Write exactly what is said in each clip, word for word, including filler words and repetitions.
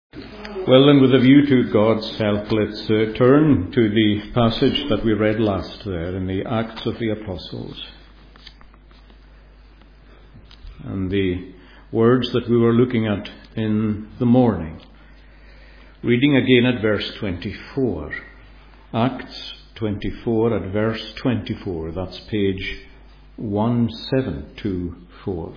Well, then, with a view to God's help, let's uh, turn to the passage that we read last there in the Acts of the Apostles. And the words that we were looking at in the morning. Reading again at verse twenty-four. Acts twenty-four at verse twenty-four. That's page one seven two four.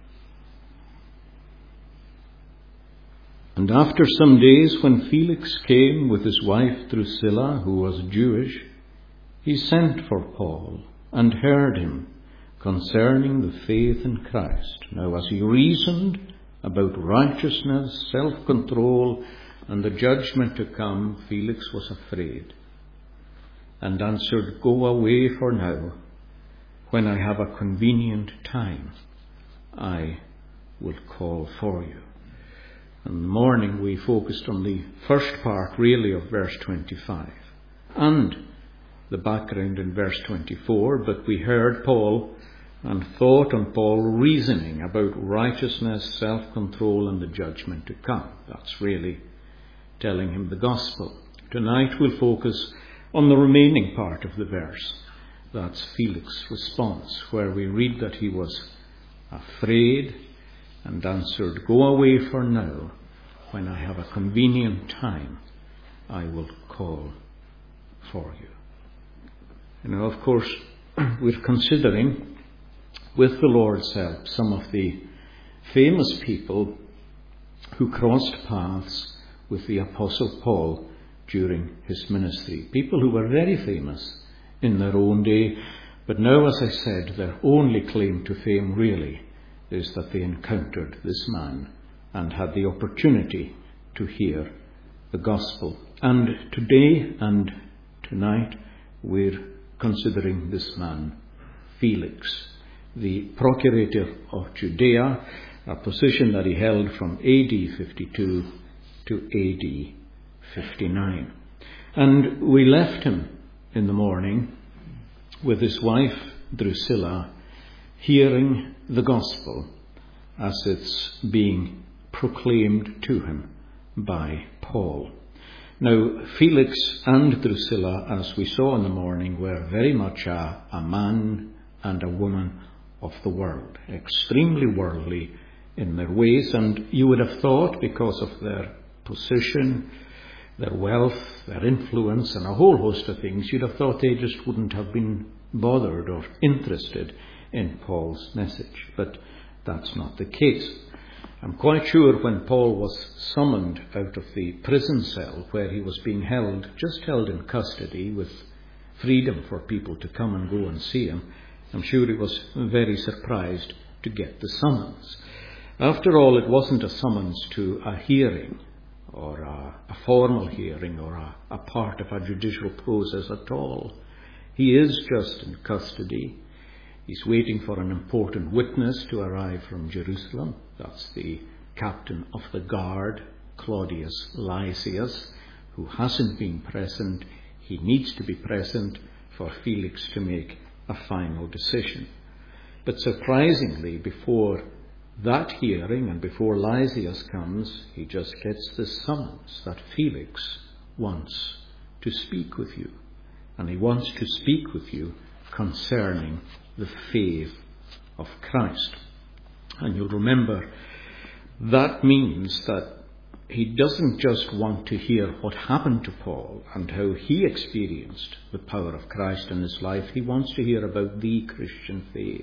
And after some days, when Felix came with his wife Drusilla, who was Jewish, he sent for Paul and heard him concerning the faith in Christ. Now, as he reasoned about righteousness, self-control, and the judgment to come, Felix was afraid and answered, "Go away for now. When I have a convenient time, I will call for you." In the morning we focused on the first part really of verse twenty-five and the background in verse twenty-four, but we heard Paul and thought on Paul reasoning about righteousness, self-control and the judgment to come. That's really telling him the gospel. Tonight we'll focus on the remaining part of the verse. That's Felix's response, where we read that he was afraid and answered, "Go away for now. When I have a convenient time, I will call for you." You know, of course, we're considering, with the Lord's help, some of the famous people who crossed paths with the Apostle Paul during his ministry. People who were very famous in their own day, but now, as I said, their only claim to fame really is that they encountered this man and had the opportunity to hear the gospel. And today and tonight we're considering this man, Felix, the procurator of Judea, a position that he held from A D fifty-two to A D fifty-nine. And we left him in the morning with his wife Drusilla, hearing the gospel as it's being proclaimed to him by Paul. Now, Felix and Drusilla, as we saw in the morning, were very much a, a man and a woman of the world, extremely worldly in their ways, and you would have thought, because of their position, their wealth, their influence, and a whole host of things, you'd have thought they just wouldn't have been bothered or interested in Paul's message. But that's not the case. I'm quite sure when Paul was summoned out of the prison cell where he was being held, just held in custody with freedom for people to come and go and see him, I'm sure he was very surprised to get the summons. After all, it wasn't a summons to a hearing or a, a formal hearing or a, a part of a judicial process at all. He is just in custody. He's waiting for an important witness to arrive from Jerusalem. That's the captain of the guard, Claudius Lysias, who hasn't been present. He needs to be present for Felix to make a final decision. But surprisingly, before that hearing and before Lysias comes, he just gets this summons that Felix wants to speak with you. And he wants to speak with you concerning the faith of Christ. And you'll remember that means that he doesn't just want to hear what happened to Paul and how he experienced the power of Christ in his life. He wants to hear about the Christian faith.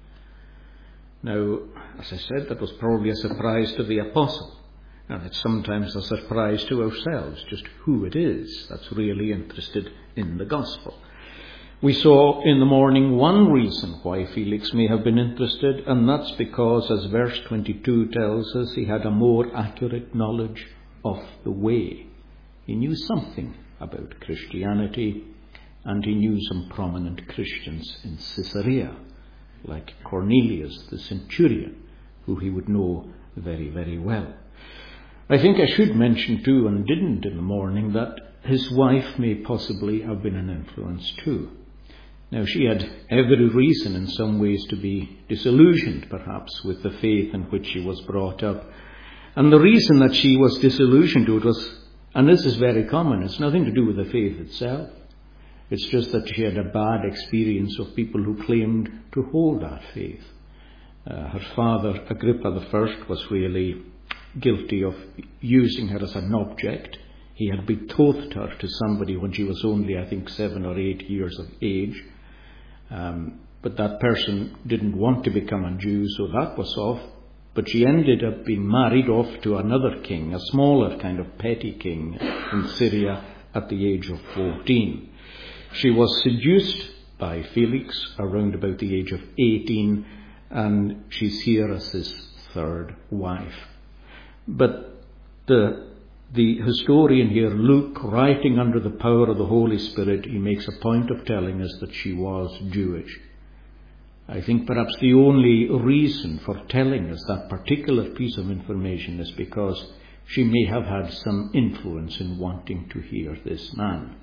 Now, as I said, that was probably a surprise to the apostle. And it's sometimes a surprise to ourselves, just who it is that's really interested in the gospel. We saw in the morning one reason why Felix may have been interested, and that's because, as verse twenty-two tells us, he had a more accurate knowledge of the way. He knew something about Christianity, and he knew some prominent Christians in Caesarea, like Cornelius the centurion, who he would know very, very well. I think I should mention too, and didn't in the morning, that his wife may possibly have been an influence too. Now, she had every reason in some ways to be disillusioned, perhaps, with the faith in which she was brought up. And the reason that she was disillusioned to it was, and this is very common, it's nothing to do with the faith itself. It's just that she had a bad experience of people who claimed to hold that faith. Uh, her father, Agrippa the First, was really guilty of using her as an object. He had betrothed her to somebody when she was only, I think, seven or eight years of age. Um, but that person didn't want to become a Jew, so that was off. But she ended up being married off to another king, a smaller kind of petty king in Syria at the age of fourteen. She was seduced by Felix around about the age of eighteen, and she's here as his third wife. But the the historian here, Luke, writing under the power of the Holy Spirit, he makes a point of telling us that she was Jewish. I think perhaps the only reason for telling us that particular piece of information is because she may have had some influence in wanting to hear this man.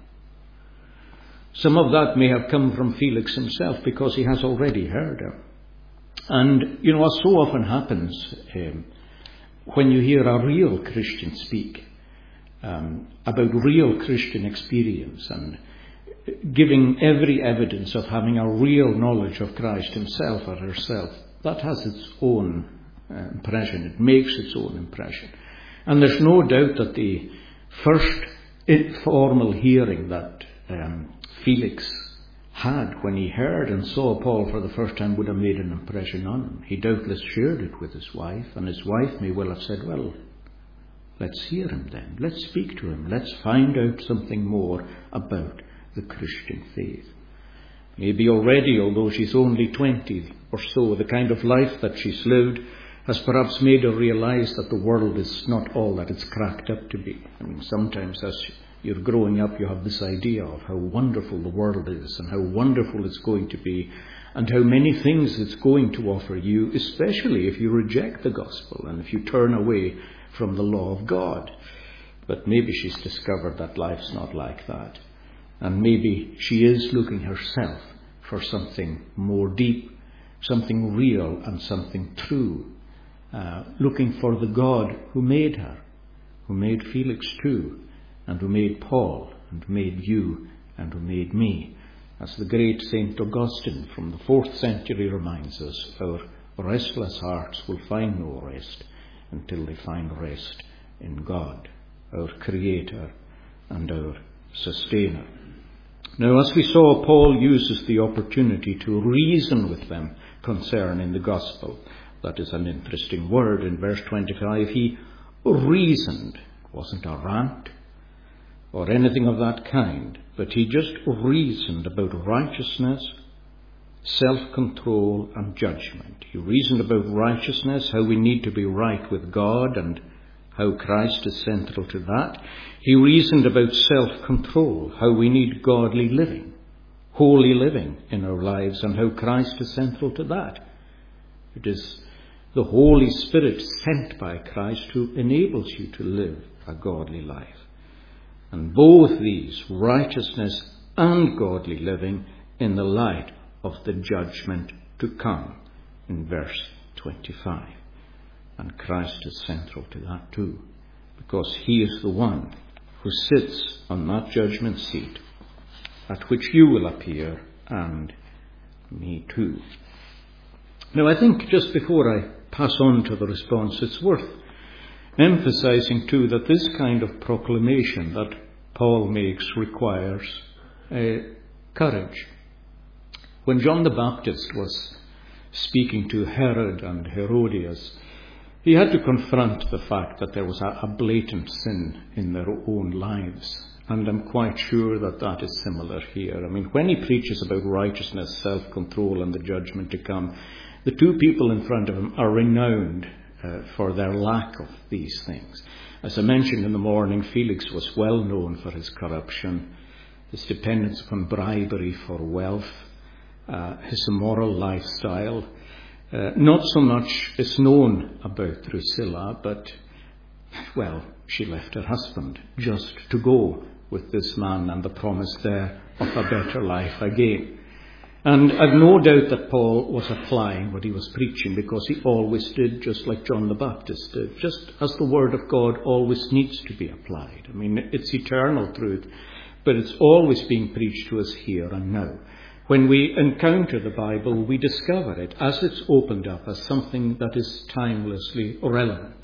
Some of that may have come from Felix himself, because he has already heard her. And, you know, as so often happens, um, when you hear a real Christian speak um, about real Christian experience and giving every evidence of having a real knowledge of Christ himself or herself, that has its own uh, impression. It makes its own impression. And there's no doubt that the first formal hearing that um, Felix had when he heard and saw Paul for the first time would have made an impression on him. He doubtless shared it with his wife, and his wife may well have said, well, let's hear him then. Let's speak to him. Let's find out something more about the Christian faith. Maybe already, although she's only twenty or so, the kind of life that she's lived has perhaps made her realize that the world is not all that it's cracked up to be. I mean, sometimes as you're growing up, you have this idea of how wonderful the world is and how wonderful it's going to be and how many things it's going to offer you, especially if you reject the gospel and if you turn away from the law of God. But maybe she's discovered that life's not like that. And maybe she is looking herself for something more deep, something real and something true. Uh, looking for the God who made her, who made Felix too, and who made Paul, and who made you, and who made me. As the great Saint Augustine from the fourth century reminds us, our restless hearts will find no rest until they find rest in God, our Creator and our Sustainer. Now, as we saw, Paul uses the opportunity to reason with them concerning the gospel. That is an interesting word. In verse twenty-five, he reasoned. It wasn't a rant or anything of that kind, but he just reasoned about righteousness, self-control and judgment. He reasoned about righteousness, how we need to be right with God and how Christ is central to that. He reasoned about self-control, how we need godly living, holy living in our lives, and how Christ is central to that. It is the Holy Spirit sent by Christ who enables you to live a godly life. And both these, righteousness and godly living, in the light of the judgment to come, in verse twenty-five. And Christ is central to that too, because he is the one who sits on that judgment seat at which you will appear, and me too. Now, I think just before I pass on to the response, it's worth emphasizing too that this kind of proclamation that Paul makes requires uh, courage. When John the Baptist was speaking to Herod and Herodias, he had to confront the fact that there was a, a blatant sin in their own lives. And I'm quite sure that that is similar here. I mean, when he preaches about righteousness, self-control and the judgment to come, the two people in front of him are renowned uh, for their lack of these things. As I mentioned in the morning, Felix was well known for his corruption, his dependence upon bribery for wealth, uh, his immoral lifestyle. Uh, not so much is known about Drusilla, but, well, she left her husband just to go with this man and the promise there of a better life again. And I've no doubt that Paul was applying what he was preaching, because he always did, just like John the Baptist did, just as the Word of God always needs to be applied. I mean, it's eternal truth, but it's always being preached to us here and now. When we encounter the Bible, we discover it as it's opened up as something that is timelessly relevant.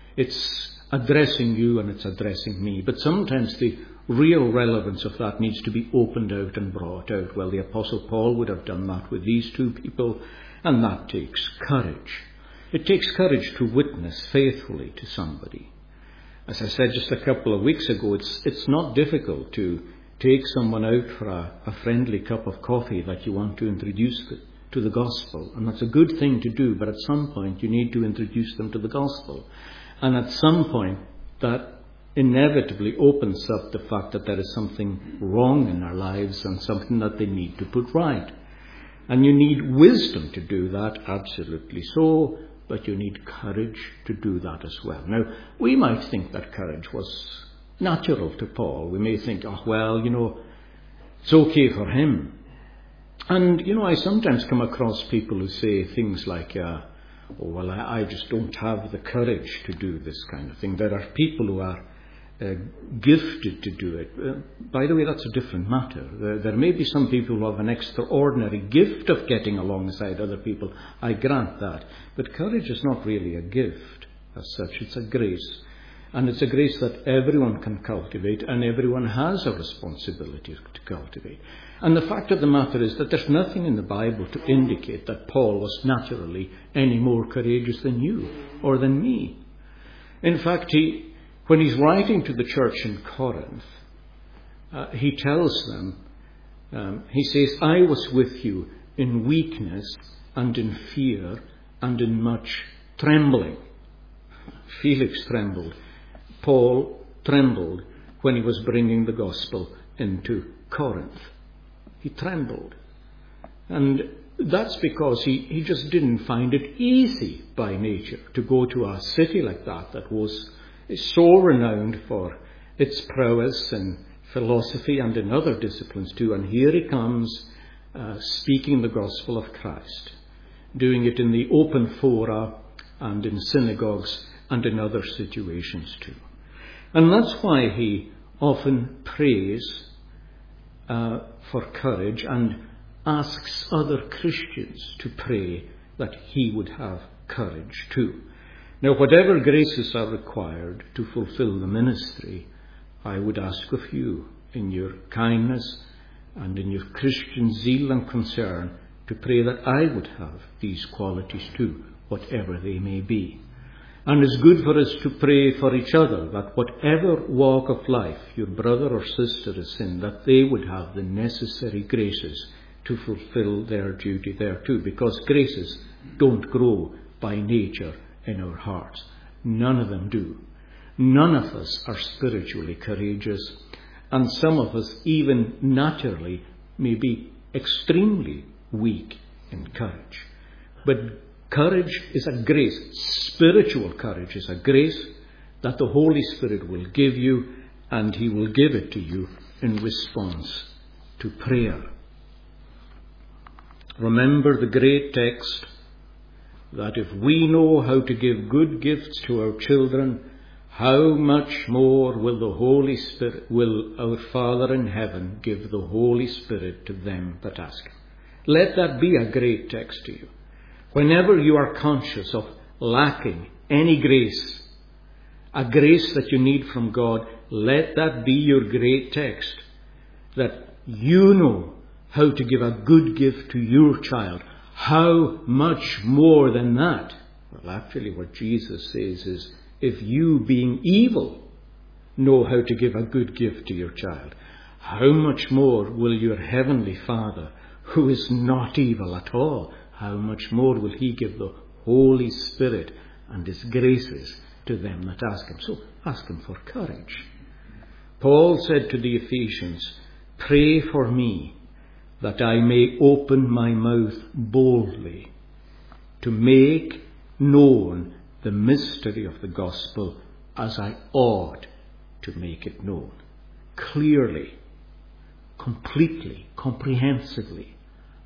It's addressing you and it's addressing me, but sometimes the real relevance of that needs to be opened out and brought out. Well, the Apostle Paul would have done that with these two people, and that takes courage. It takes courage to witness faithfully to somebody. As I said just a couple of weeks ago, it's it's not difficult to take someone out for a, a friendly cup of coffee that you want to introduce the, to the gospel. And that's a good thing to do, but at some point you need to introduce them to the gospel. And at some point that inevitably opens up the fact that there is something wrong in their lives and something that they need to put right. And you need wisdom to do that, absolutely so, but you need courage to do that as well. Now, we might think that courage was natural to Paul. We may think, oh, well, you know, it's okay for him. And, you know, I sometimes come across people who say things like, uh, oh, well, I, I just don't have the courage to do this kind of thing. There are people who are uh, gifted to do it. Uh, by the way, that's a different matter. There, there may be some people who have an extraordinary gift of getting alongside other people. I grant that. But courage is not really a gift as such. It's a grace. And it's a grace that everyone can cultivate, and everyone has a responsibility to cultivate. And the fact of the matter is that there's nothing in the Bible to indicate that Paul was naturally any more courageous than you or than me. In fact, he, when he's writing to the church in Corinth, uh, he tells them, um, he says, I was with you in weakness and in fear and in much trembling. Felix trembled. Paul trembled when he was bringing the gospel into Corinth. He trembled. And that's because he, he just didn't find it easy by nature to go to a city like that that was so renowned for its prowess in philosophy and in other disciplines too. And here he comes uh, speaking the gospel of Christ, doing it in the open fora and in synagogues and in other situations too. And that's why he often prays uh, for courage and asks other Christians to pray that he would have courage too. Now, whatever graces are required to fulfill the ministry, I would ask of you, in your kindness and in your Christian zeal and concern, to pray that I would have these qualities too, whatever they may be. And it's good for us to pray for each other, that whatever walk of life your brother or sister is in, that they would have the necessary graces to fulfill their duty there too, because graces don't grow by nature in our hearts. None of them do. None of us are spiritually courageous, and some of us even naturally may be extremely weak in courage. But courage is a grace. Spiritual courage is a grace that the Holy Spirit will give you, and he will give it to you in response to prayer. Remember the great text that if we know how to give good gifts to our children, how much more will the Holy Spirit, will our Father in heaven give the Holy Spirit to them that ask him. Let that be a great text to you. Whenever you are conscious of lacking any grace, a grace that you need from God, let that be your great text, that you know how to give a good gift to your child. How much more than that? Well, actually what Jesus says is, if you, being evil, know how to give a good gift to your child, how much more will your heavenly Father, who is not evil at all, how much more will he give the Holy Spirit and his graces to them that ask him? So ask him for courage. Paul said to the Ephesians, pray for me that I may open my mouth boldly to make known the mystery of the gospel as I ought to make it known. Clearly, completely, comprehensively,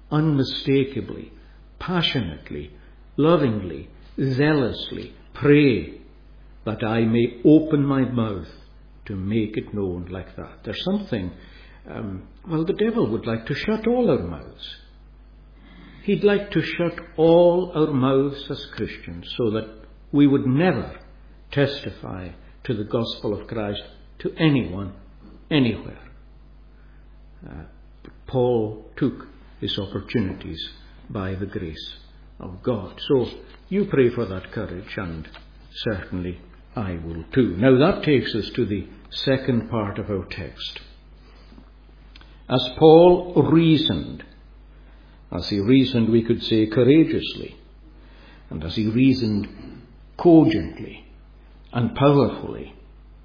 unmistakably, passionately, lovingly, zealously pray that I may open my mouth to make it known like that. There's something, um, well, the devil would like to shut all our mouths. He'd like to shut all our mouths as Christians so that we would never testify to the gospel of Christ to anyone, anywhere. Uh, Paul took his opportunities by the grace of God. So you pray for that courage, and certainly I will too. Now that takes us to the second part of our text. As Paul reasoned, as he reasoned, we could say courageously, and as he reasoned cogently and powerfully,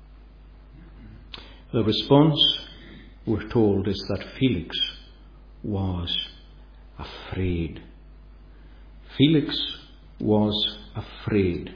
the response, we're told, is that Felix was afraid. Felix was afraid.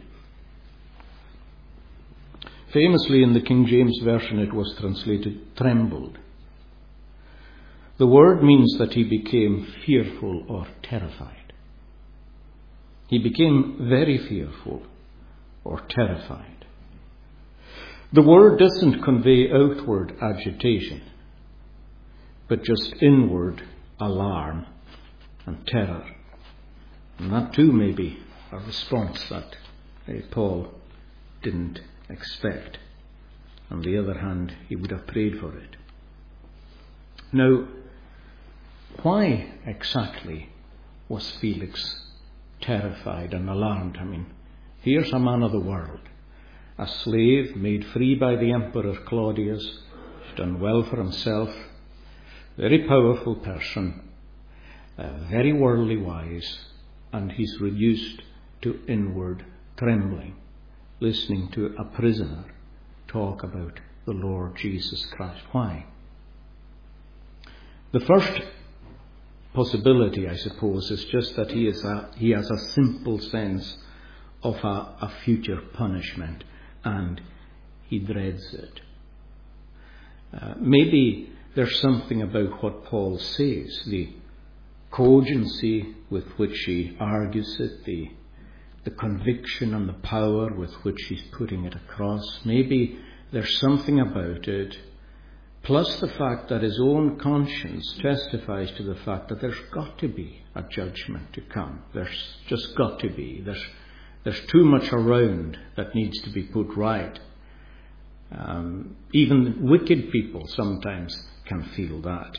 Famously in the King James Version it was translated trembled. The word means that he became fearful or terrified. He became very fearful or terrified. The word doesn't convey outward agitation, but just inward alarm and terror. And that too may be a response that uh, Paul didn't expect. On the other hand, he would have prayed for it. Now, why exactly was Felix terrified and alarmed? I mean, here's a man of the world, a slave made free by the Emperor Claudius, done well for himself, very powerful person, uh, very worldly wise, and he's reduced to inward trembling, listening to a prisoner talk about the Lord Jesus Christ. Why? The first possibility, I suppose, is just that he is a, he has a simple sense of a, a future punishment, and he dreads it. Uh, maybe there's something about what Paul says, the cogency with which he argues it, the the conviction and the power with which he's putting it across. Maybe there's something about it, plus the fact that his own conscience testifies to the fact that there's got to be a judgment to come. There's just got to be. There's there's too much around that needs to be put right. Um, even wicked people sometimes can feel that.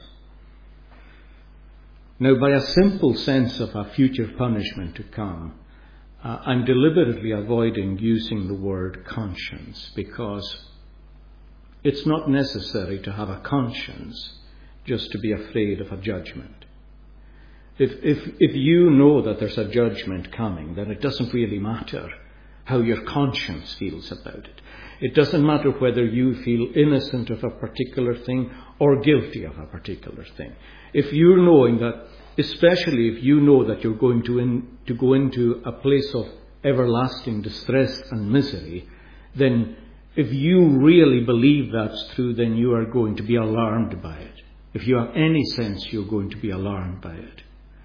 Now, by a simple sense of a future punishment to come, Uh, I'm deliberately avoiding using the word conscience, because it's not necessary to have a conscience just to be afraid of a judgment. If, if, if you know that there's a judgment coming, then it doesn't really matter how your conscience feels about it. It doesn't matter whether you feel innocent of a particular thing or guilty of a particular thing. If you're knowing that, especially if you know that you're going to, in, to go into a place of everlasting distress and misery, then if you really believe that's true, then you are going to be alarmed by it. If you have any sense, you're going to be alarmed by it.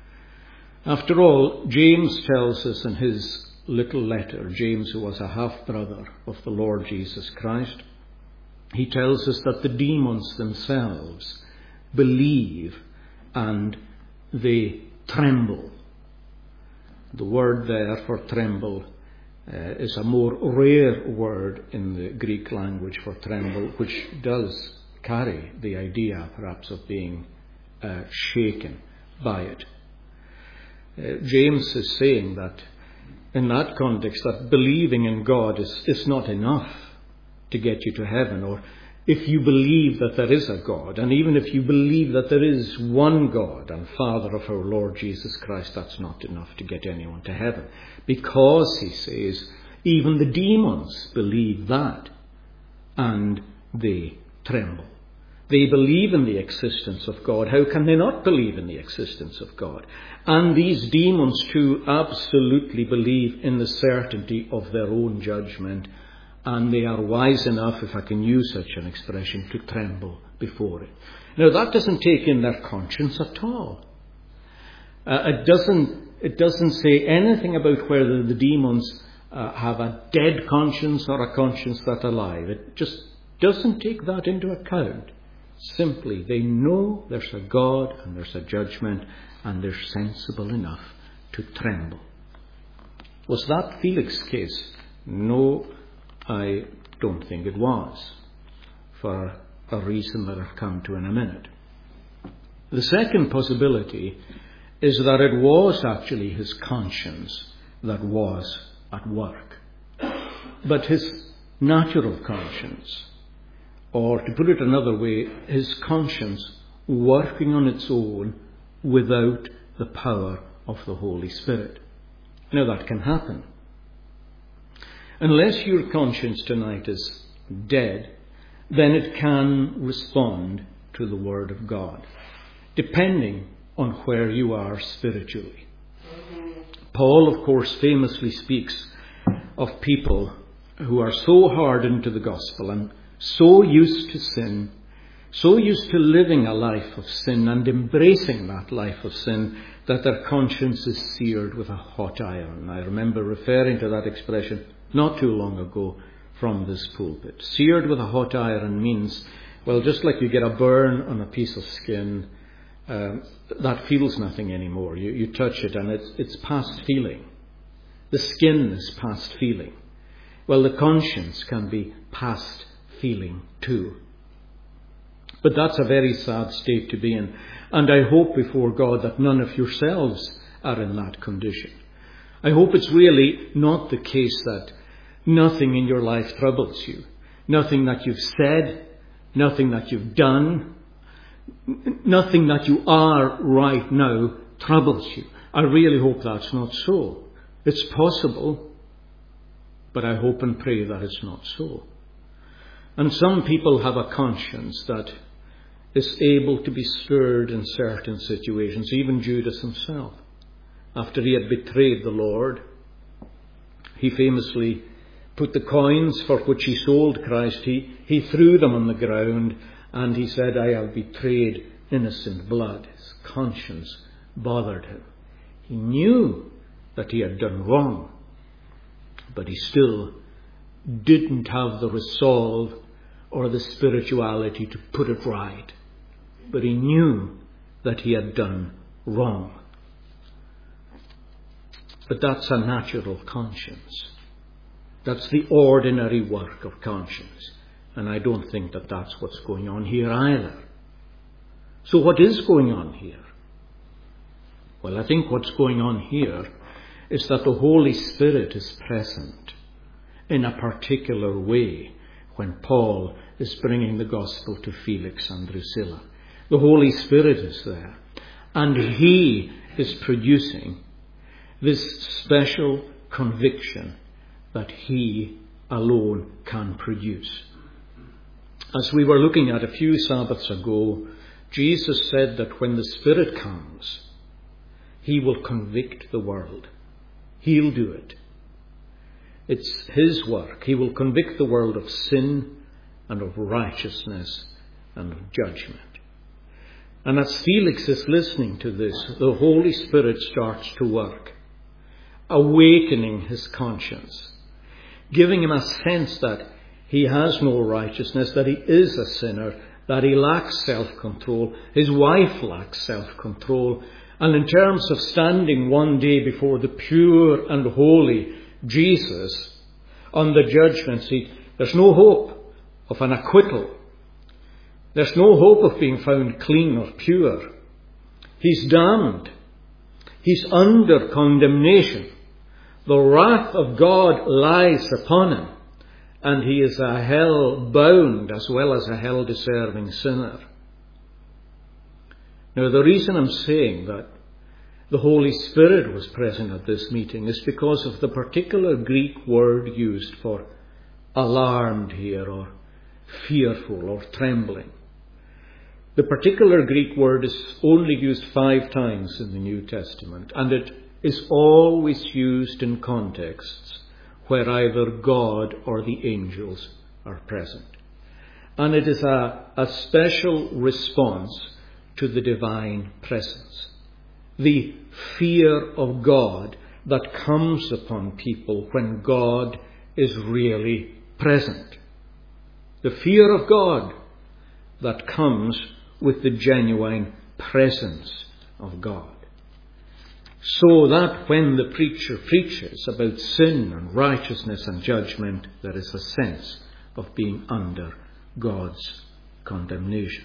After all, James tells us in his little letter, James, who was a half-brother of the Lord Jesus Christ, he tells us that the demons themselves believe and they tremble. The word there for tremble uh, is a more rare word in the Greek language for tremble, which does carry the idea perhaps of being uh, shaken by it. Uh, James is saying that in that context, that believing in God is, is not enough to get you to heaven, or if you believe that there is a God, and even if you believe that there is one God and Father of our Lord Jesus Christ, that's not enough to get anyone to heaven. Because, he says, even the demons believe that, and they tremble. They believe in the existence of God. How can they not believe in the existence of God? And these demons too absolutely believe in the certainty of their own judgment, and they are wise enough, if I can use such an expression, to tremble before it. Now, that doesn't take in their conscience at all. Uh, it doesn't it doesn't say anything about whether the demons uh, have a dead conscience or a conscience that's alive. It just doesn't take that into account. Simply, they know there's a God and there's a judgment, and they're sensible enough to tremble. Was that Felix's case? No, I don't think it was, for a reason that I'll come to in a minute. The second possibility is that it was actually his conscience that was at work. But his natural conscience, or to put it another way, his conscience working on its own without the power of the Holy Spirit. Now that can happen. Unless your conscience tonight is dead, then it can respond to the Word of God, depending on where you are spiritually. Paul, of course, famously speaks of people who are so hardened to the gospel and so used to sin, so used to living a life of sin and embracing that life of sin, that their conscience is seared with a hot iron. I remember referring to that expression not too long ago from this pulpit. Seared with a hot iron means, well, just like you get a burn on a piece of skin, uh, that feels nothing anymore. You, you touch it and it's, it's past feeling. The skin is past feeling. Well, the conscience can be past feeling too. But that's a very sad state to be in. And I hope before God that none of yourselves are in that condition. I hope it's really not the case that nothing in your life troubles you. Nothing that you've said, nothing that you've done, nothing that you are right now troubles you. I really hope that's not so. It's possible, but I hope and pray that it's not so. And some people have a conscience that is able to be stirred in certain situations, even Judas himself. After he had betrayed the Lord, he famously put the coins for which he sold Christ, he, he threw them on the ground, and he said, I have betrayed innocent blood. His conscience bothered him. He knew that he had done wrong, but he still didn't have the resolve or the spirituality to put it right. But he knew that he had done wrong. But that's a natural conscience. That's the ordinary work of conscience. And I don't think that that's what's going on here either. So what is going on here? Well, I think what's going on here is that the Holy Spirit is present in a particular way when Paul is bringing the gospel to Felix and Drusilla. The Holy Spirit is there, and he is producing this special conviction that he alone can produce. As we were looking at a few Sabbaths ago, Jesus said that when the Spirit comes, he will convict the world. He'll do it. It's his work. He will convict the world of sin and of righteousness and of judgment. And as Felix is listening to this, the Holy Spirit starts to work, awakening his conscience, giving him a sense that he has no righteousness, that he is a sinner, that he lacks self-control, his wife lacks self-control, and in terms of standing one day before the pure and holy Jesus on the judgment seat, there's no hope of an acquittal. There's no hope of being found clean or pure. He's damned. He's under condemnation. The wrath of God lies upon him, and he is a hell-bound as well as a hell-deserving sinner. Now, the reason I'm saying that the Holy Spirit was present at this meeting is because of the particular Greek word used for alarmed here, or fearful, or trembling. The particular Greek word is only used five times in the New Testament, and it is always used in contexts where either God or the angels are present. And it is a, a special response to the divine presence. the fear of God that comes upon people when God is really present. The fear of God that comes with the genuine presence of God. So that when the preacher preaches about sin and righteousness and judgment, there is a sense of being under God's condemnation.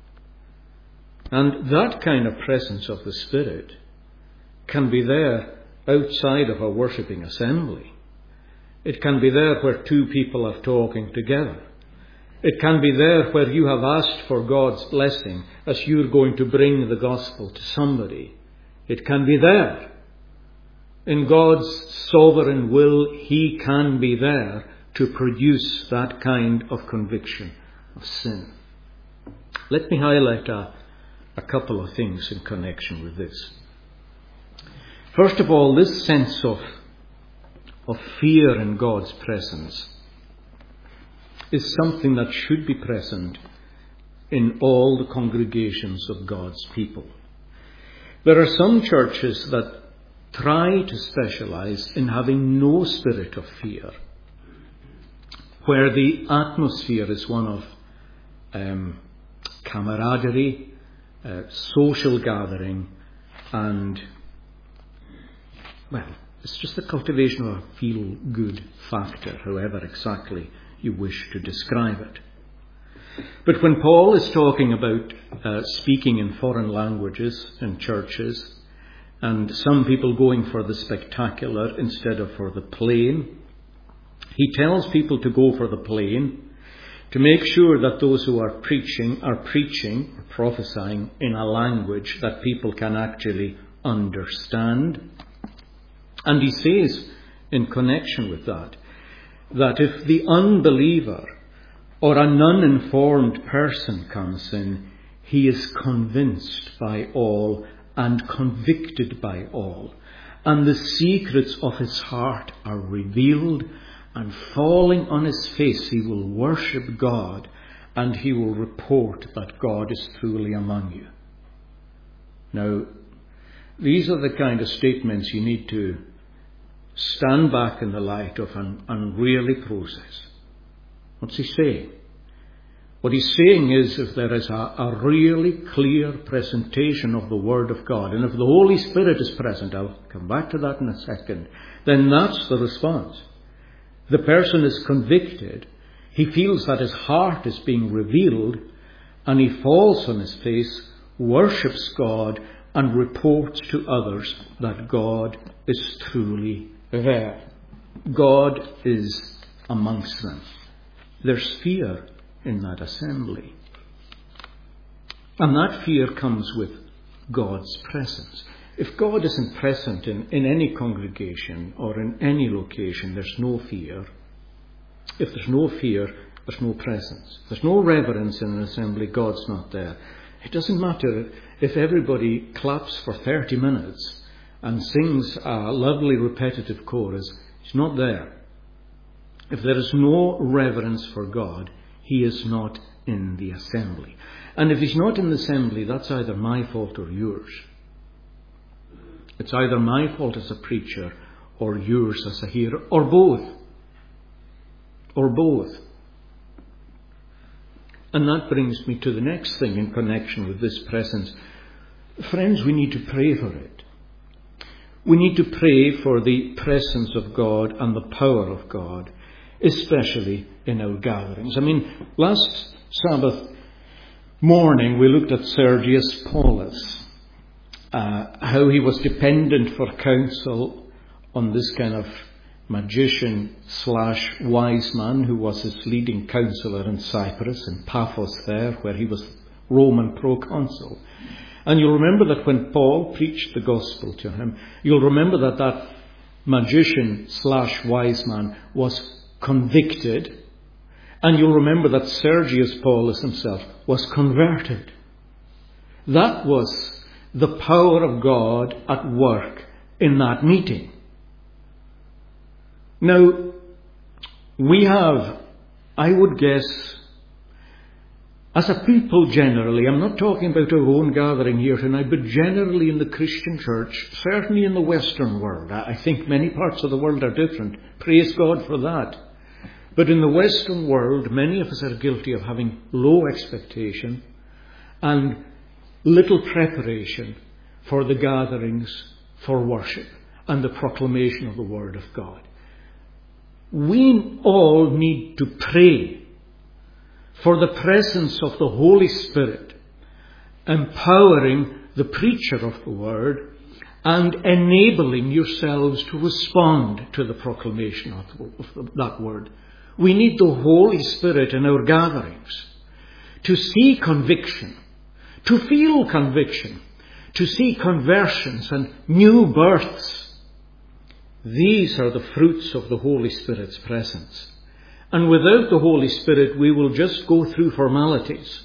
And that kind of presence of the Spirit can be there outside of a worshipping assembly. It can be there where two people are talking together. It can be there where you have asked for God's blessing as you're going to bring the gospel to somebody. It can be there. In God's sovereign will, He can be there to produce that kind of conviction of sin. Let me highlight a, a couple of things in connection with this. First of all, this sense of, of fear in God's presence is something that should be present in all the congregations of God's people. There are some churches that try to specialize in having no spirit of fear, where the atmosphere is one of um, camaraderie, uh, social gathering, and, well, it's just the cultivation of a feel-good factor, however exactly you wish to describe it. But when Paul is talking about uh, speaking in foreign languages in churches, and some people going for the spectacular instead of for the plain, he tells people to go for the plain, to make sure that those who are preaching are preaching, or prophesying in a language that people can actually understand. And he says, in connection with that, that if the unbeliever or an uninformed person comes in, he is convinced by all and convicted by all. And the secrets of his heart are revealed, and falling on his face he will worship God, and he will report that God is truly among you. Now, these are the kind of statements you need to stand back in the light of and, and really process. What's he saying? What he's saying is, if there is a, a really clear presentation of the Word of God, and if the Holy Spirit is present, I'll come back to that in a second, then that's the response. The person is convicted, he feels that his heart is being revealed, and he falls on his face, worships God, and reports to others that God is truly there. God is amongst them. There's fear in that assembly. And that fear comes with God's presence. If God isn't present in, in any congregation or in any location, there's no fear. If there's no fear, there's no presence. There's no reverence in an assembly, God's not there. It doesn't matter if everybody claps for thirty minutes and sings a lovely repetitive chorus, He's not there. If there is no reverence for God, He is not in the assembly. And if He's not in the assembly, that's either my fault or yours. It's either my fault as a preacher or yours as a hearer, or both. Or both. And that brings me to the next thing in connection with this presence. Friends, we need to pray for it. We need to pray for the presence of God and the power of God, especially in our gatherings. I mean, last Sabbath morning we looked at Sergius Paulus, uh, how he was dependent for counsel on this kind of magician slash wise man who was his leading counsellor in Cyprus, in Paphos there, where he was Roman proconsul. And you'll remember that when Paul preached the gospel to him, you'll remember that that magician slash wise man was convicted, and you'll remember that Sergius Paulus himself was converted. That was the power of God at work in that meeting. Now, we have, I would guess, As a people generally, I'm not talking about our own gathering here tonight, but generally in the Christian church, certainly in the Western world. I think many parts of the world are different. Praise God for that. But in the Western world, many of us are guilty of having low expectation and little preparation for the gatherings for worship and the proclamation of the Word of God. We all need to pray for the presence of the Holy Spirit, empowering the preacher of the Word and enabling yourselves to respond to the proclamation of, the, of that Word. We need the Holy Spirit in our gatherings to see conviction, to feel conviction, to see conversions and new births. These are the fruits of the Holy Spirit's presence. And without the Holy Spirit, we will just go through formalities.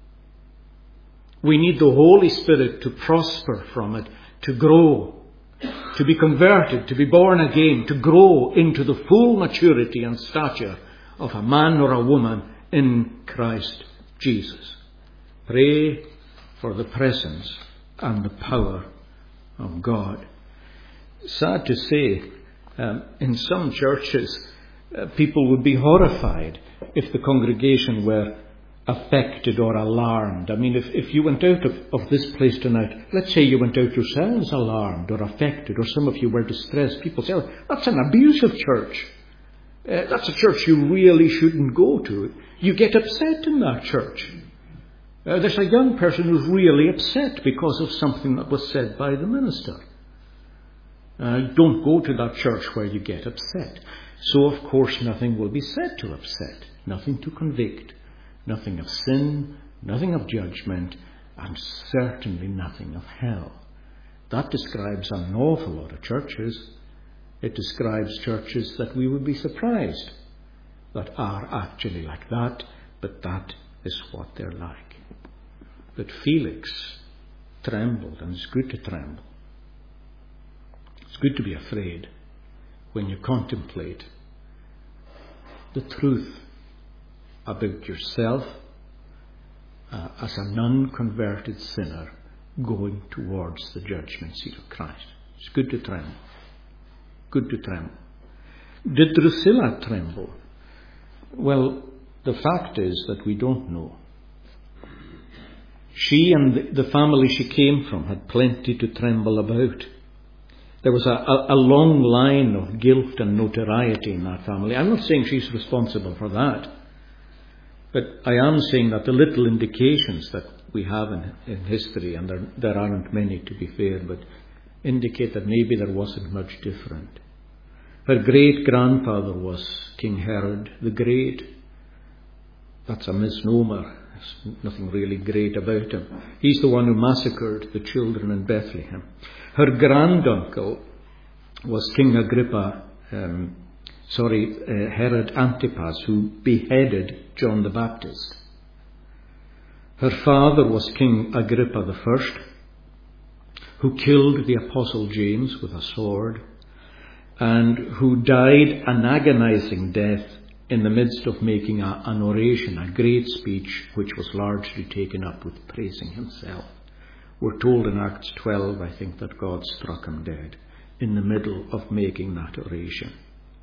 We need the Holy Spirit to prosper from it, to grow, to be converted, to be born again, to grow into the full maturity and stature of a man or a woman in Christ Jesus. Pray for the presence and the power of God. Sad to say, um, in some churches, Uh, people would be horrified if the congregation were affected or alarmed. I mean, if, if you went out of, of this place tonight, let's say you went out yourselves alarmed or affected, or some of you were distressed, people say, oh, that's an abusive church. Uh, that's a church you really shouldn't go to. You get upset in that church. Uh, there's a young person who's really upset because of something that was said by the minister. Uh, don't go to that church where you get upset. So, of course, nothing will be said to upset, nothing to convict, nothing of sin, nothing of judgment, and certainly nothing of hell. That describes an awful lot of churches. It describes churches that we would be surprised that are actually like that, but that is what they're like. But Felix trembled, and it's good to tremble. It's good to be afraid when you contemplate the truth about yourself uh, as an unconverted sinner going towards the judgment seat of Christ. It's good to tremble. Good to tremble. Did Drusilla tremble? Well, the fact is that we don't know. She and the family she came from had plenty to tremble about. There was a, a, a long line of guilt and notoriety in that family. I'm not saying she's responsible for that. But I am saying that the little indications that we have in, in history, and there, there aren't many to be fair, but indicate that maybe there wasn't much different. Her great-grandfather was King Herod the Great. That's a misnomer. There's nothing really great about him. He's the one who massacred the children in Bethlehem. Her granduncle was King Agrippa, um, sorry, uh, Herod Antipas, who beheaded John the Baptist. Her father was King Agrippa the First, who killed the Apostle James with a sword, and who died an agonizing death in the midst of making a, an oration, a great speech, which was largely taken up with praising himself. We're told in Acts twelve, I think, that God struck him dead in the middle of making that oration.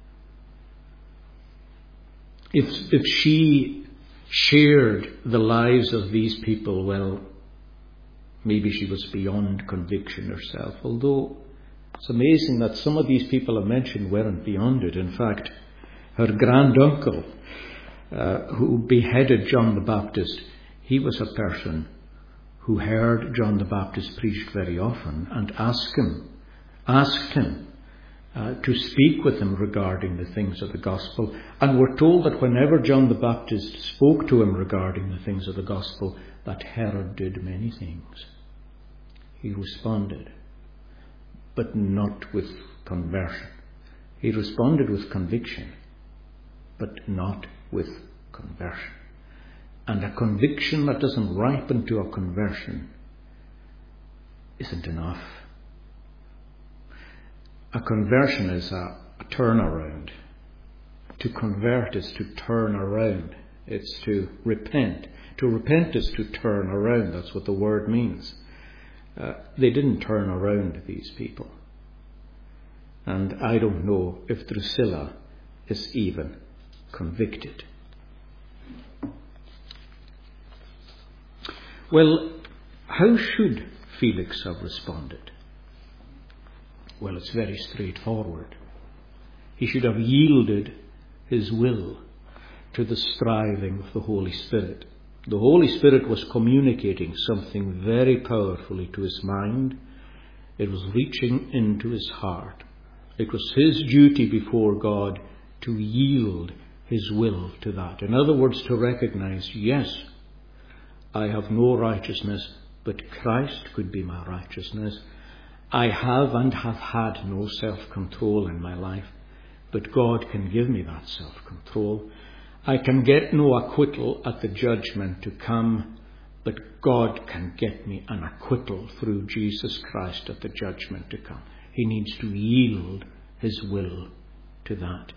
If, if she shared the lives of these people, well, maybe she was beyond conviction herself. Although it's amazing that some of these people I mentioned weren't beyond it. In fact, her granduncle, uh, who beheaded John the Baptist, he was a person who heard John the Baptist preached very often and asked him, asked him uh, to speak with him regarding the things of the gospel. And we're told that whenever John the Baptist spoke to him regarding the things of the gospel, that Herod did many things. He responded, but not with conversion. He responded with conviction, but not with conversion. And a conviction that doesn't ripen to a conversion isn't enough. A conversion is a, a turnaround. To convert is to turn around It's to repent. To repent is to turn around. That's what the word means. Uh, they didn't turn around, these people. And I don't know if Drusilla is even convicted. Well, how should Felix have responded? Well, it's very straightforward. He should have yielded his will to the striving of the Holy Spirit. The Holy Spirit was communicating something very powerfully to his mind. It was reaching into his heart. It was his duty before God to yield his will to that. In other words, to recognize, yes, I have no righteousness, but Christ could be my righteousness. I have and have had no self-control in my life, but God can give me that self-control. I can get no acquittal at the judgment to come, but God can get me an acquittal through Jesus Christ at the judgment to come. He needs to yield his will to that.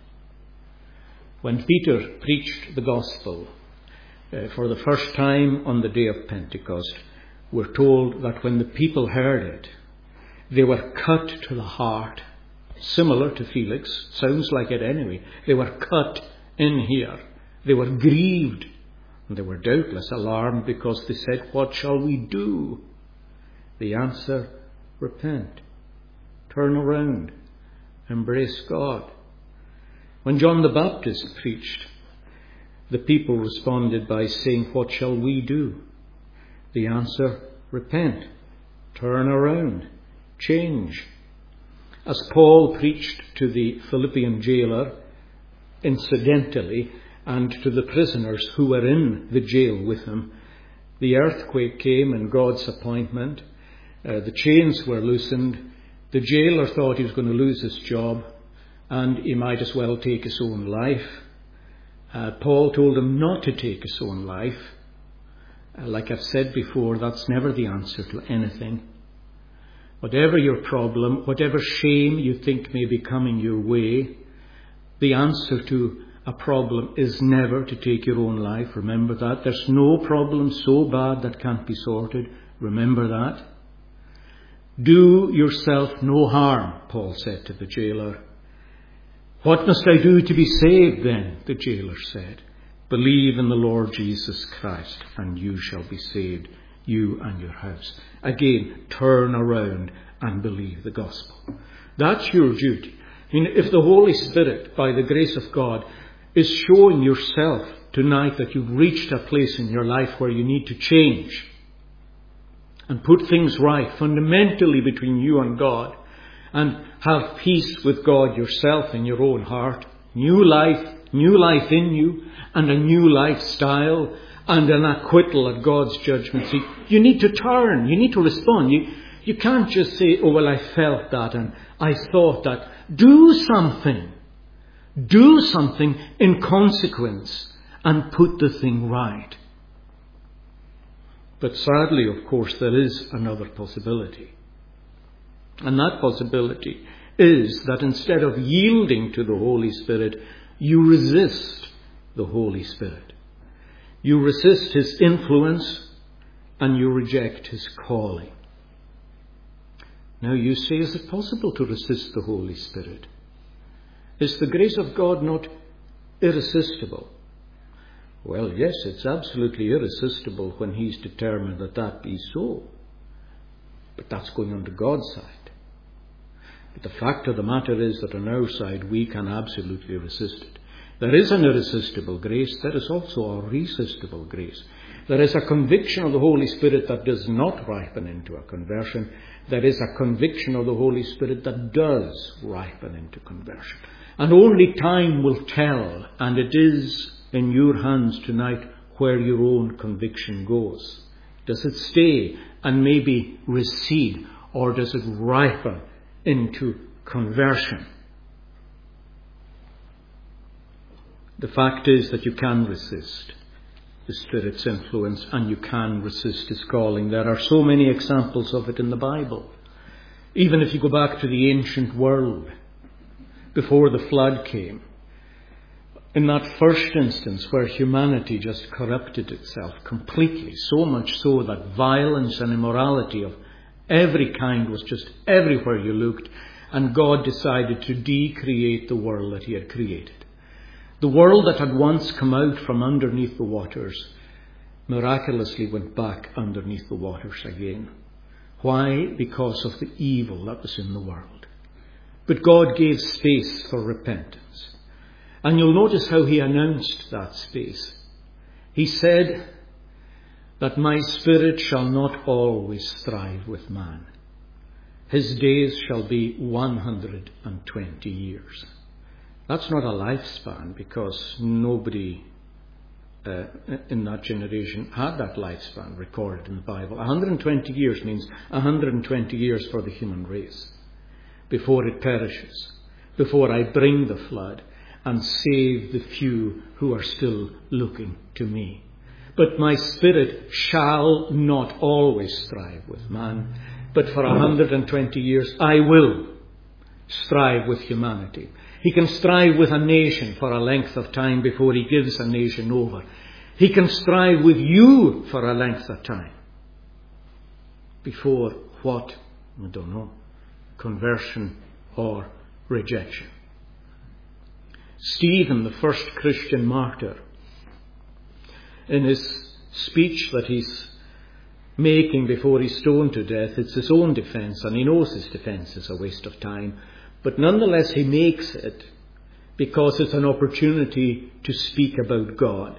When Peter preached the gospel uh, for the first time on the day of Pentecost, we're told that when the people heard it, they were cut to the heart. Similar to Felix, sounds like it anyway. They were cut in here. They were grieved. And they were doubtless alarmed because they said, what shall we do? The answer, repent. Turn around. Embrace God. When John the Baptist preached, the people responded by saying, what shall we do? The answer, repent. Turn around. Change. As Paul preached to the Philippian jailer, incidentally, and to the prisoners who were in the jail with him, the earthquake came in God's appointment. Uh, the chains were loosened. The jailer thought he was going to lose his job, and he might as well take his own life. Uh, Paul told him not to take his own life. Uh, like I've said before, that's never the answer to anything. Whatever your problem, whatever shame you think may be coming your way, the answer to a problem is never to take your own life. Remember that. There's no problem so bad that can't be sorted. Remember that. Do yourself no harm, Paul said to the jailer. What must I do to be saved then? The jailer said. Believe in the Lord Jesus Christ and you shall be saved, you and your house. Again, turn around and believe the gospel. That's your duty. I mean, if the Holy Spirit, by the grace of God, is showing yourself tonight that you've reached a place in your life where you need to change and put things right fundamentally between you and God and have peace with God yourself in your own heart, new life, new life in you and a new lifestyle and an acquittal at God's judgment seat, you need to turn, you need to respond. You, you can't just say, oh, well, I felt that and I thought that. Do something. Do something in consequence and put the thing right. But sadly, of course, there is another possibility. And that possibility is that instead of yielding to the Holy Spirit, you resist the Holy Spirit. You resist his influence and you reject his calling. Now you say, is it possible to resist the Holy Spirit? Is the grace of God not irresistible? Well, yes, it's absolutely irresistible when he's determined that that be so. But that's going on to God's side. But the fact of the matter is that on our side we can absolutely resist it. There is an irresistible grace. There is also a resistible grace. There is a conviction of the Holy Spirit that does not ripen into a conversion. There is a conviction of the Holy Spirit that does ripen into conversion. And only time will tell, and it is in your hands tonight where your own conviction goes. Does it stay and maybe recede, or does it ripen into conversion? The fact is that you can resist the Spirit's influence and you can resist his calling. There are so many examples of it in the Bible. Even if you go back to the ancient world, before the flood came, In that first instance where humanity just corrupted itself completely, so much so that violence and immorality of every kind was just everywhere you looked, and God decided to decreate the world that he had created. The world that had once come out from underneath the waters miraculously went back underneath the waters again. Why? Because of the evil that was in the world. But God gave space for repentance. And you'll notice how he announced that space. He said that my spirit shall not always strive with man. His days shall be one hundred twenty years. That's not a lifespan, because nobody uh, in that generation had that lifespan recorded in the Bible. one hundred twenty years means one hundred twenty years for the human race before it perishes, before I bring the flood and save the few who are still looking to me. But my spirit shall not always strive with man, but for one hundred twenty years I will strive with humanity. He can strive with a nation for a length of time before he gives a nation over. He can strive with you for a length of time before what? I don't know. Conversion or rejection. Stephen, the first Christian martyr, in his speech that he's making before he's stoned to death, it's his own defence, and he knows his defence is a waste of time, but nonetheless he makes it because it's an opportunity to speak about God.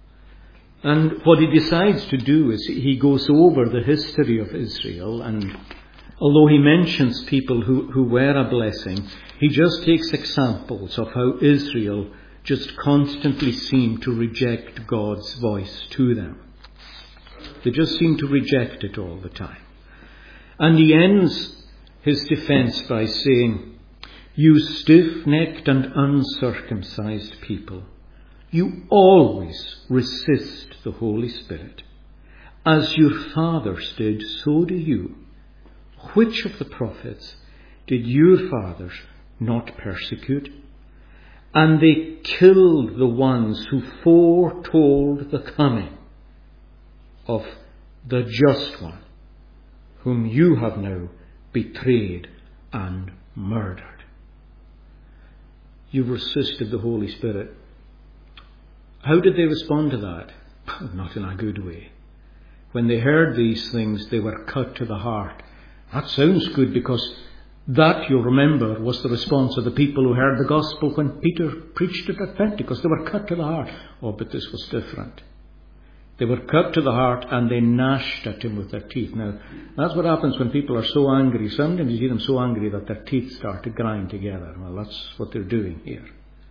And what he decides to do is he goes over the history of Israel, and although he mentions people who, who were a blessing, he just takes examples of how Israel just constantly seemed to reject God's voice to them. They just seem to reject it all the time. And he ends his defence by saying, "You stiff-necked and uncircumcised people, you always resist the Holy Spirit. As your fathers did, so do you. Which of the prophets did your fathers not persecute? And they killed the ones who foretold the coming of the just one, whom you have now betrayed and murdered." You've resisted the Holy Spirit. How did they respond to that? Not in a good way. When they heard these things, they were cut to the heart. That sounds good, because that, you'll remember, was the response of the people who heard the gospel when Peter preached it at Pentecost. They were cut to the heart. Oh, but this was different. They were cut to the heart and they gnashed at him with their teeth. Now, that's what happens when people are so angry. Sometimes you see them so angry that their teeth start to grind together. Well, that's what they're doing here.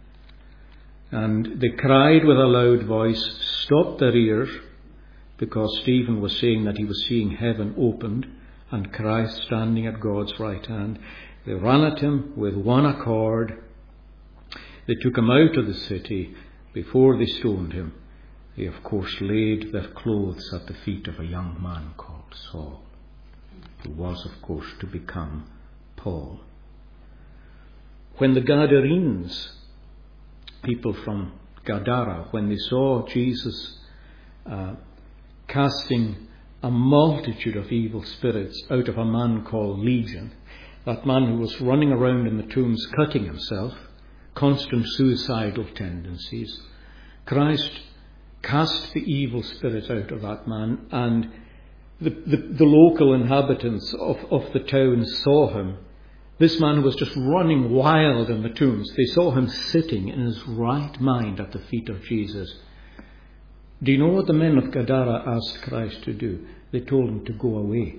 And they cried with a loud voice, stopped their ears, because Stephen was saying that he was seeing heaven opened and Christ standing at God's right hand. They ran at him with one accord. They took him out of the city. Before they stoned him, they of course laid their clothes at the feet of a young man called Saul, who was of course to become Paul. When the Gadarenes, people from Gadara, when they saw Jesus uh, casting a multitude of evil spirits out of a man called Legion, that man who was running around in the tombs cutting himself, constant suicidal tendencies, Christ cast the evil spirit out of that man, and the, the, the local inhabitants of, of the town saw him. This man was just running wild in the tombs. They saw him sitting in his right mind at the feet of Jesus. Do you know what the men of Gadara asked Christ to do? They told him to go away.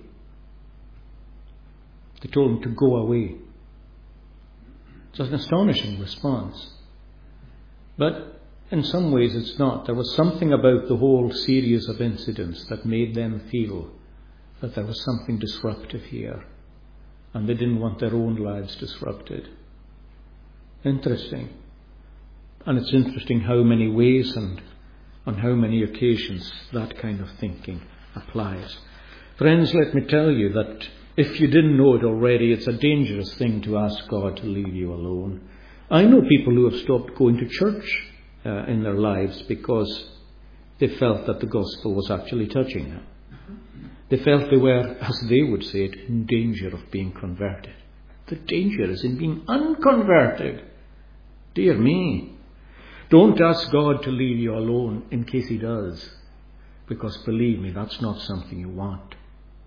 They told him to go away. It's an astonishing response. But in some ways it's not. There was something about the whole series of incidents that made them feel that there was something disruptive here. And they didn't want their own lives disrupted. Interesting. And it's interesting how many ways and on how many occasions that kind of thinking applies. Friends, let me tell you that if you didn't know it already, it's a dangerous thing to ask God to leave you alone. I know people who have stopped going to church uh, in their lives because they felt that the gospel was actually touching them. They felt they were, as they would say it, in danger of being converted. The danger is in being unconverted. Dear me. Don't ask God to leave you alone in case he does. Because believe me, that's not something you want.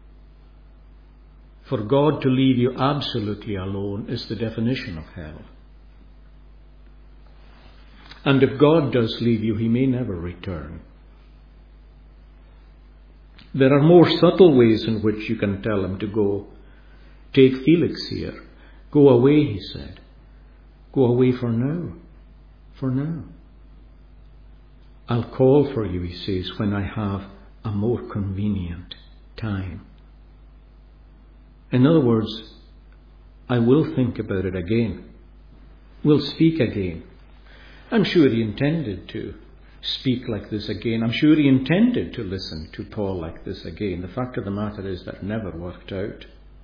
For God to leave you absolutely alone is the definition of hell. And if God does leave you, he may never return. There are more subtle ways in which you can tell him to go. Take Felix here. Go away, he said. Go away for now. For now. I'll call for you, he says, when I have a more convenient time. In other words, I will think about it again. We'll speak again. I'm sure he intended to speak like this again. I'm sure he intended to listen to Paul like this again. The fact of the matter is that never worked out.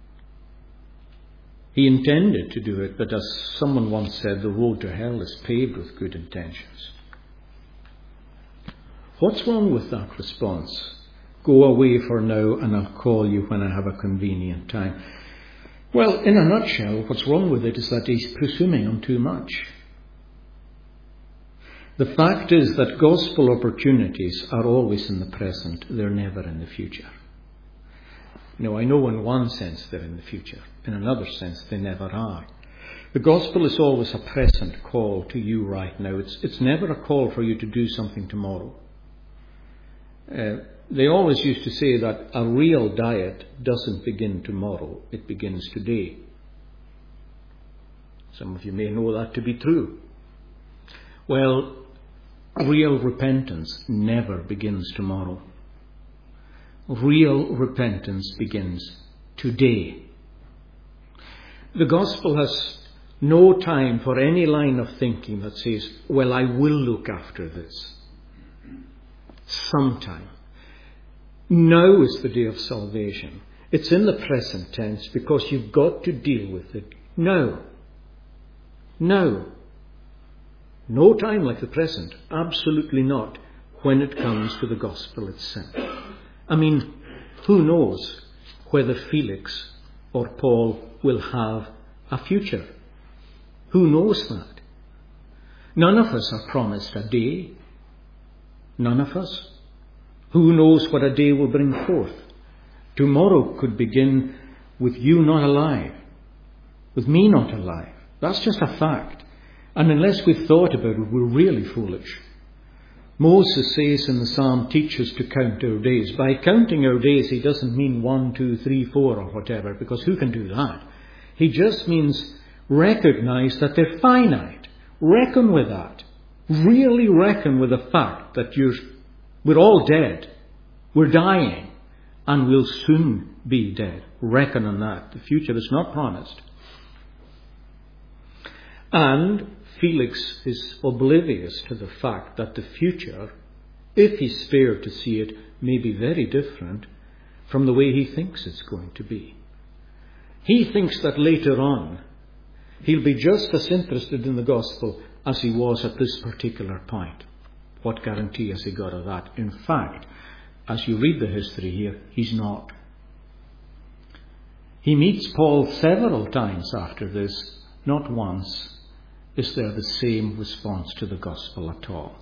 He intended to do it, but as someone once said, the road to hell is paved with good intentions. What's wrong with that response? Go away for now and I'll call you when I have a convenient time. Well, in a nutshell, what's wrong with it is that he's presuming on too much. The fact is that gospel opportunities are always in the present. They're never in the future. Now, I know in one sense they're in the future. In another sense, they never are. The gospel is always a present call to you right now. It's, it's never a call for you to do something tomorrow. Uh, they always used to say that a real diet doesn't begin tomorrow. It begins today. Some of you may know that to be true. Well, real repentance never begins tomorrow. Real repentance begins today. The gospel has no time for any line of thinking that says, well, I will look after this sometime. Now is the day of salvation. It's in the present tense because you've got to deal with it now. Now. No time like the present. Absolutely not when it comes to the gospel itself. I mean, who knows whether Felix or Paul will have a future? Who knows that? None of us are promised a day. None of us. Who knows what a day will bring forth? Tomorrow could begin with you not alive, with me not alive. That's just a fact. And unless we've thought about it, we're really foolish. Moses says in the psalm, teach us to count our days. By counting our days, he doesn't mean one, two, three, four or whatever, because who can do that? He just means recognize that they're finite. Reckon with that. Really reckon with the fact that you're, we're all dead. We're dying. And we'll soon be dead. Reckon on that. The future is not promised. And Felix is oblivious to the fact that the future, if he's spared to see it, may be very different from the way he thinks it's going to be. He thinks that later on he'll be just as interested in the gospel as he was at this particular point. What guarantee has he got of that? In fact, as you read the history here, he's not. He meets Paul several times after this. Not once is there the same response to the gospel at all.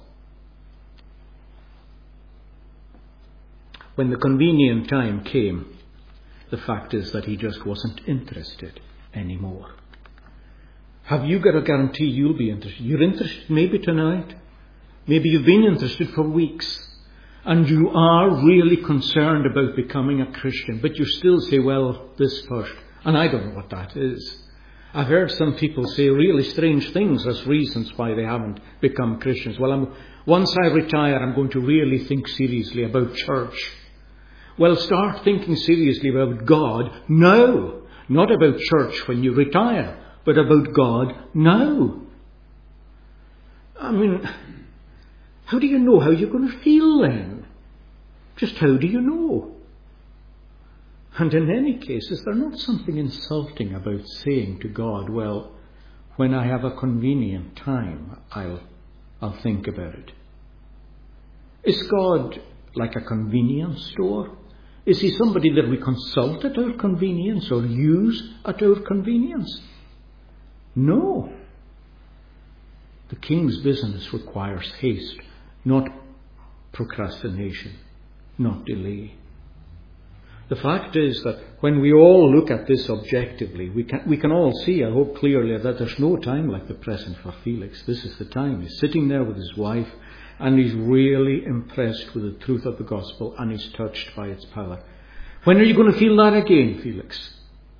When the convenient time came, the fact is that he just wasn't interested anymore. Have you got a guarantee you'll be interested? You're interested maybe tonight. Maybe you've been interested for weeks. And you are really concerned about becoming a Christian. But you still say, well, this first. And I don't know what that is. I've heard some people say really strange things as reasons why they haven't become Christians. Well, I'm, once I retire, I'm going to really think seriously about church. Well, start thinking seriously about God now. Not about church when you retire, but about God now. I mean, how do you know how you're going to feel then? Just how do you know? And in any case, is there not something insulting about saying to God, well, when I have a convenient time, I'll, I'll think about it. Is God like a convenience store? Is he somebody that we consult at our convenience or use at our convenience? No. The King's business requires haste, not procrastination, not delay. The fact is that when we all look at this objectively, we can, we can all see, I hope clearly, that there's no time like the present for Felix. This is the time. He's sitting there with his wife, and he's really impressed with the truth of the gospel, and he's touched by its power. When are you going to feel that again, Felix?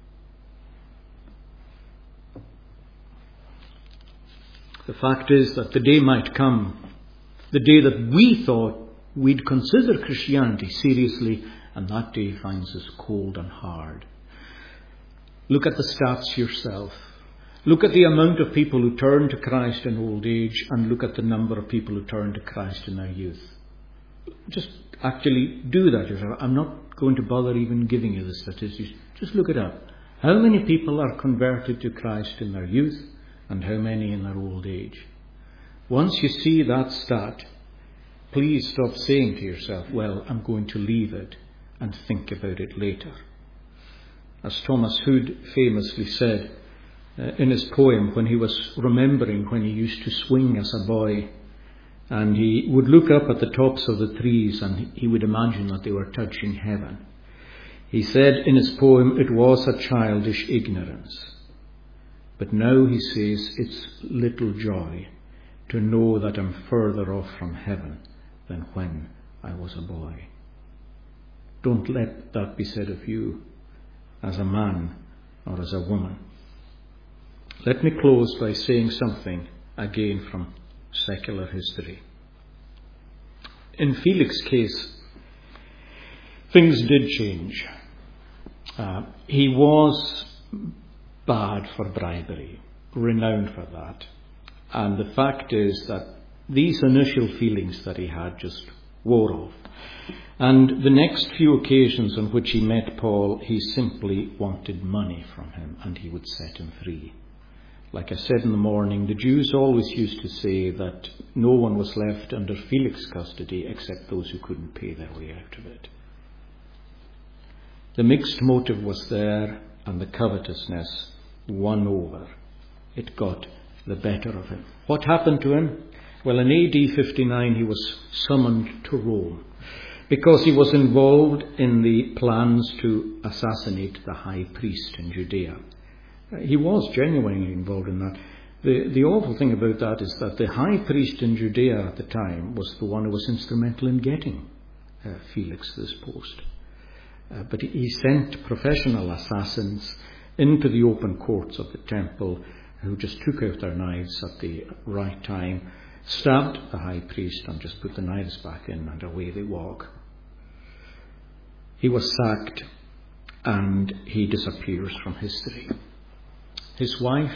The fact is that the day might come, the day that we thought we'd consider Christianity seriously, and that day finds us cold and hard. Look at the stats yourself. Look at the amount of people who turn to Christ in old age, and look at the number of people who turn to Christ in their youth. Just actually do that yourself. I'm not going to bother even giving you the statistics. Just look it up. How many people are converted to Christ in their youth, and how many in their old age? Once you see that stat, please stop saying to yourself, well, I'm going to leave it and think about it later. As Thomas Hood famously said uh, in his poem, when he was remembering when he used to swing as a boy, and he would look up at the tops of the trees and he would imagine that they were touching heaven. He said in his poem, it was a childish ignorance. But now he says it's little joy to know that I'm further off from heaven than when I was a boy. Don't let that be said of you as a man or as a woman. Let me close by saying something again from secular history. In Felix's case, things did change. Uh, he was bad for bribery, renowned for that. And the fact is that these initial feelings that he had just wore off. And the next few occasions on which he met Paul, he simply wanted money from him, and he would set him free. Like I said in the morning, the Jews always used to say that no one was left under Felix's custody except those who couldn't pay their way out of it. The mixed motive was there, and the covetousness won over. It got the better of him. What happened to him? Well, in A D fifty-nine he was summoned to Rome because he was involved in the plans to assassinate the high priest in Judea. He was genuinely involved in that. The, the awful thing about that is that the high priest in Judea at the time was the one who was instrumental in getting uh, Felix this post. Uh, but he sent professional assassins into the open courts of the temple who just took out their knives at the right time, stabbed the high priest and just put the knives back in, and away they walk. He was sacked and he disappears from history. His wife,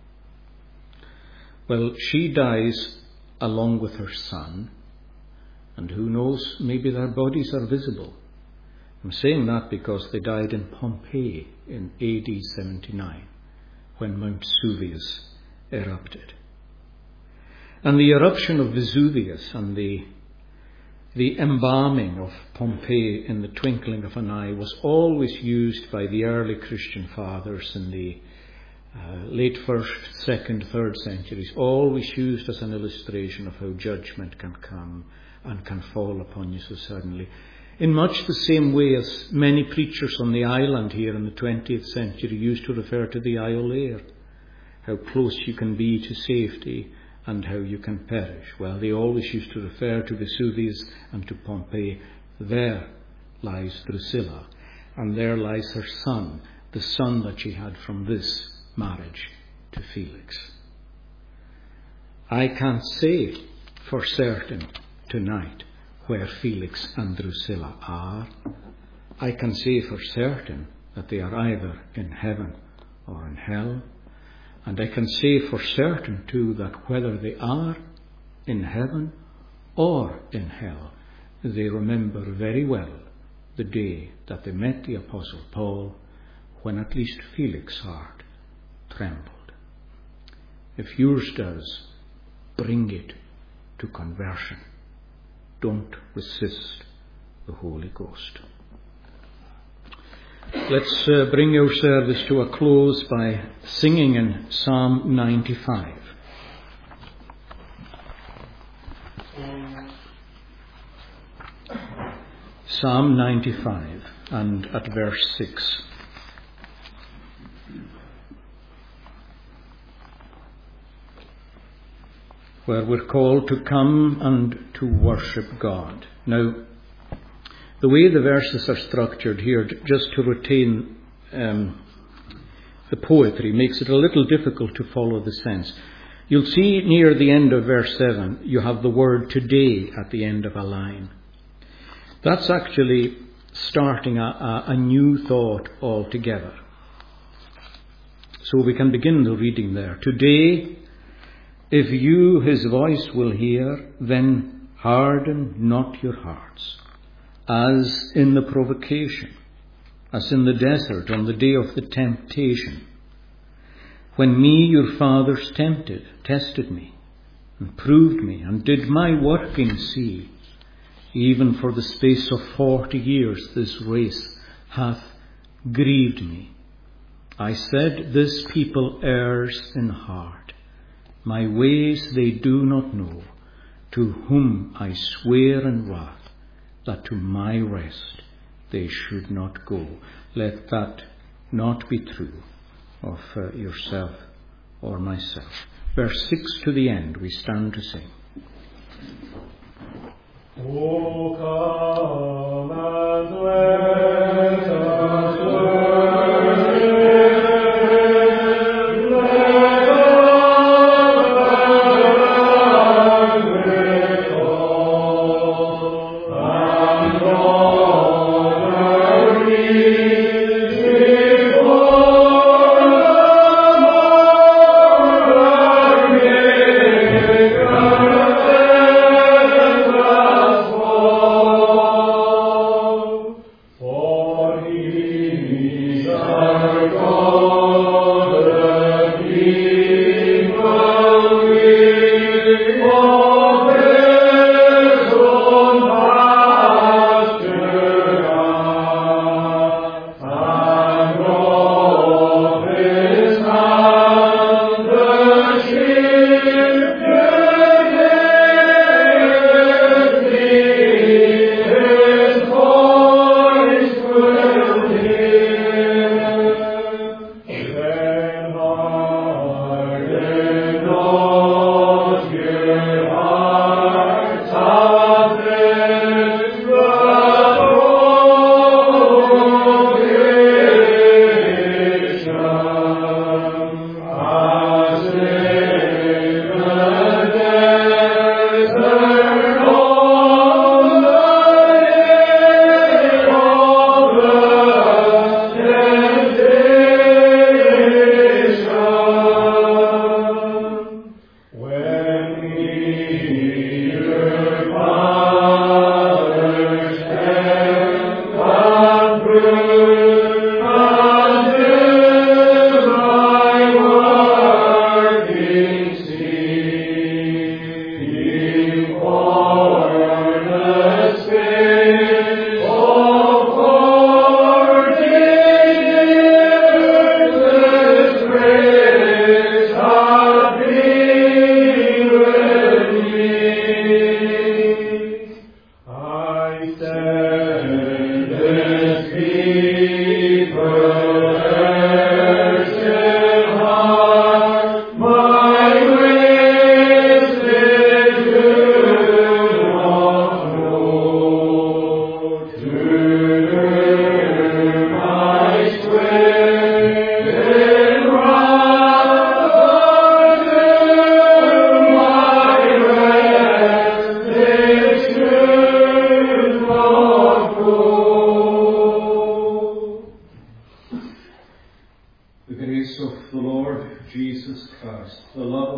well, she dies along with her son, and who knows, maybe their bodies are visible. I'm saying that because they died in Pompeii in A D seventy-nine, when Mount Vesuvius erupted. And the eruption of Vesuvius and the, the embalming of Pompeii in the twinkling of an eye was always used by the early Christian fathers in the uh, late first, second, third centuries, always used as an illustration of how judgment can come and can fall upon you so suddenly. In much the same way as many preachers on the island here in the twentieth century used to refer to the Isle Air, how close you can be to safety and how you can perish. Well, they always used to refer to Vesuvius and to Pompeii. There lies Drusilla, and there lies her son, the son that she had from this marriage to Felix. I can't say for certain tonight where Felix and Drusilla are. I can say for certain that they are either in heaven or in hell. And I can say for certain too that whether they are in heaven or in hell, they remember very well the day that they met the Apostle Paul, when at least Felix's heart trembled. If yours does, bring it to conversion. Don't resist the Holy Ghost. Let's uh, bring our service to a close by singing in Psalm ninety-five. Psalm ninety-five, and at verse six. Where we're called to come and to worship God. Now, the way the verses are structured here, just to retain um, the poetry, makes it a little difficult to follow the sense. You'll see near the end of verse seven, you have the word today at the end of a line. That's actually starting a, a, a new thought altogether. So we can begin the reading there. Today, if you his voice will hear, then harden not your hearts, as in the provocation, as in the desert on the day of the temptation, when me your fathers tempted, tested me, and proved me, and did my working see. Even for the space of forty years this race hath grieved me. I said, this people errs in heart. My ways they do not know, to whom I swear in wrath, that to my rest they should not go. Let that not be true of uh, yourself or myself. Verse six to the end, we stand to sing. O come and let us worship, let us with all and honor thee before our Maker.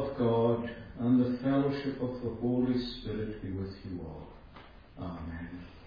God, and the fellowship of the Holy Spirit be with you all. Amen.